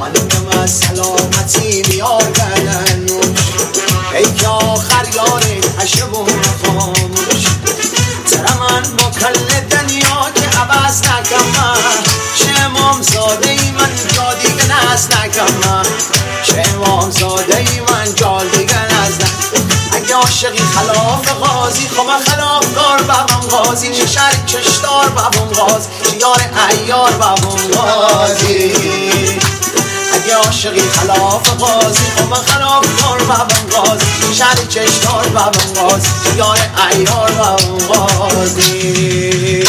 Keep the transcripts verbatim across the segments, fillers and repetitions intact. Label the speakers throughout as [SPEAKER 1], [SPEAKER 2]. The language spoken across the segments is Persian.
[SPEAKER 1] خانم از سلامتی بیار کردن نوش ای که آخر یاره عشقون خاموش ترا من با کل دنیا که عوض نکم من چه امام زاده ای من جا دیگه نز نکم من چه امام زاده ای من جا دیگه نز نکم اگه عاشقی خلاف قاضی خب من خلافکار بابم قاضی چه شرک چشدار بابم قاضی چه یار عیار بابم قاضی اگه عاشقی خلاف قاضی خب من خلافکار بابم قاضی چه شرک چشدار بابم قاضی چه یار عیار بابم قاضی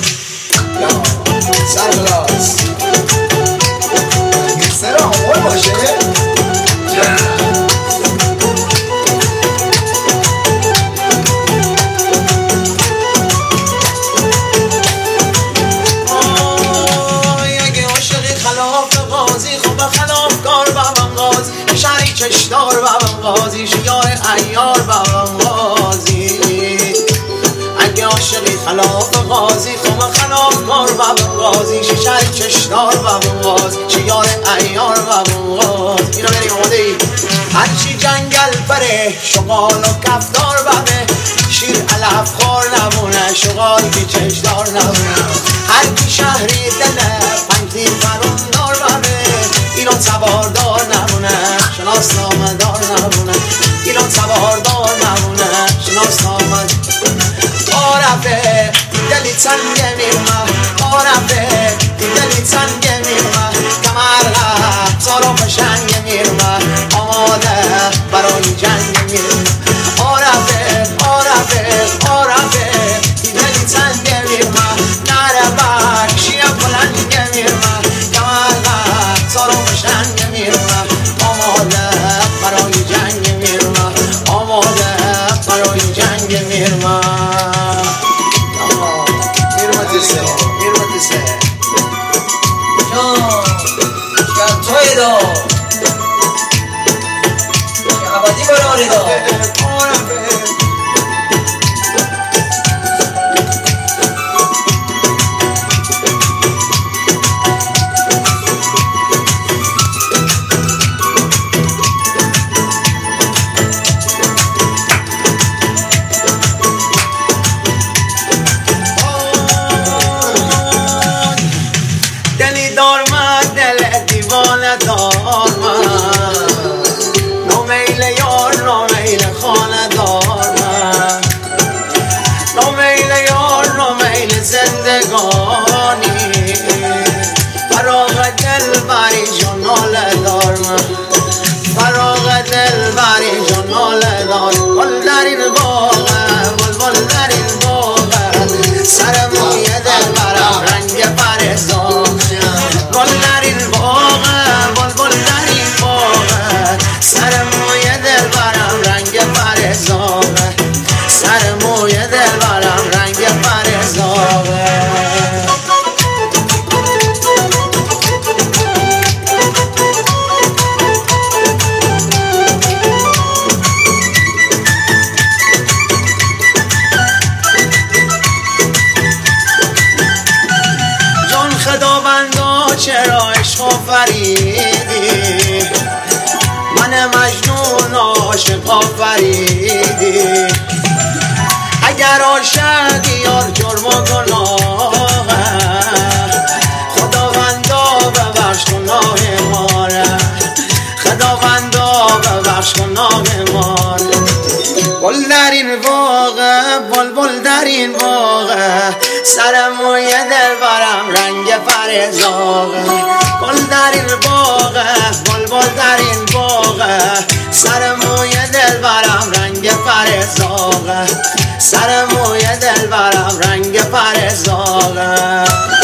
[SPEAKER 1] سرگلاس سر آمور باشه چشدار بابم قاضی شیار عیار بابم قاضی اگه عاشقی خلاف قاضی خب من خلافکار بابم قاضی شیشر چشدار بابم قاضی شیار عیار بابم قاضی اینا بریم آماده ای هرچی جنگل بره شغال و کفدار بابه شیر علف خور نمونه شغال که چشدار نمونه هرکی شهری دله پنکتیر فروندار بابه ایران سواردار نمونه شناس نامدار نمونه ایران سواردار نمونه شناس نامد عرفه دلی تنگه میرمه عرفه دلی تنگه میرمه کمرغه سارا پشنگه میرمه آماده برای جنگ میرمه عرفه عرفه عرفه دلی تنگه میرمه نره بک شیره بلنگه میرمه کمرغه سارا پشنگه میرمه آماده برای جنگ میرمه آماده برای جنگ میرمه میرمه تیسه میرمه تیسه
[SPEAKER 2] جان شکر توی دا شکر عبادی براری دا
[SPEAKER 1] دار من نو میل یار نو میل خانه دار من نو میل یار نو میل زندگانی فراغ دل بری جنال دار من فراغ دل بری جنال دار گل در این باغه بلبل در این باغه سر موی دل برم رنگ پرزان گل در این باغه سر موی دل برم رنگ پرزاغه سر موی دل برم رنگ پرزاغه جان خداوندا چرا عشق آفریدی من مجنون عاشق آفریدی اگر عاشقی یار جرم و گناهه خداوندا ببخش گناه ما را خداوندا ببخش گناه ما را گل در این باغه بلبل در این باغه سر موی دل برم رنگ پرزاغه گل در این باغه بلبل در این باغه سر موی دل برم رنگ پرزاغه سر موی دل برم رنگ پرزاغه